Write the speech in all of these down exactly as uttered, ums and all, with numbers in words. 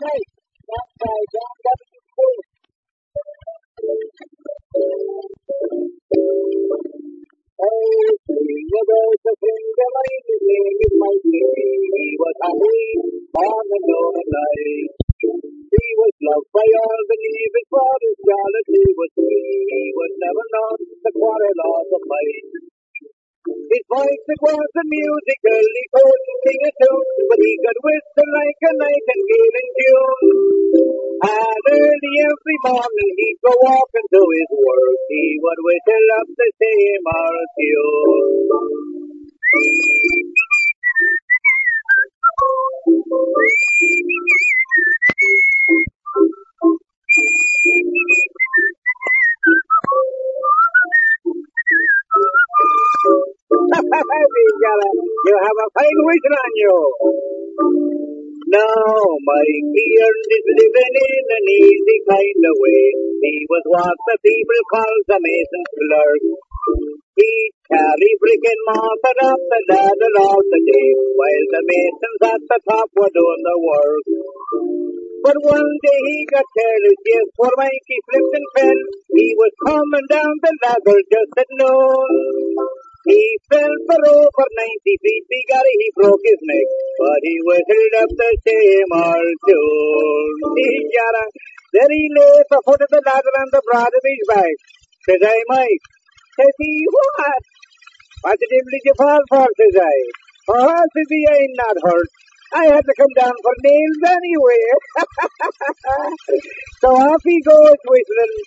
night. That's by John W. Booth. Oh, sing about the thing that I did in my city. He was happy on the lonely night. He was loved by all the neighbors, but his jollity was free. He was never known to quarrel or to fight. His voice it wasn't musical, he couldn't sing a tune, but he could whistle like a nightingale in June. And early every morning he'd go walking to his work, he would whistle up the same old tune. You have a fine whistle on you. Now, Mike, he earned his living in an easy kind of way. He was what the people call the mason's clerk. He'd carry brick and mortar up the ladder all the day, while the masons at the top were doing the work. But one day he got careless, yes, poor Mikey slipped and fell. He was coming down the ladder just at noon. He fell for over ninety feet, begorry, he broke his neck, but he whistled up the same old tune. He got a, there he lay at the foot of the ladder on the broad of his back. Says I, Mike, says he, what? What the devil did you fall for, says I? Oh, says he, I ain't not hurt. I had to come down for nails anyway. So off he goes whistling.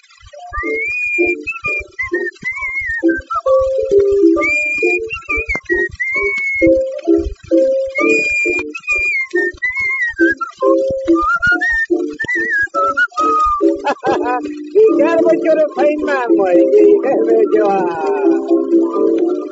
You got what you're a fine man, Mike. You got what you are.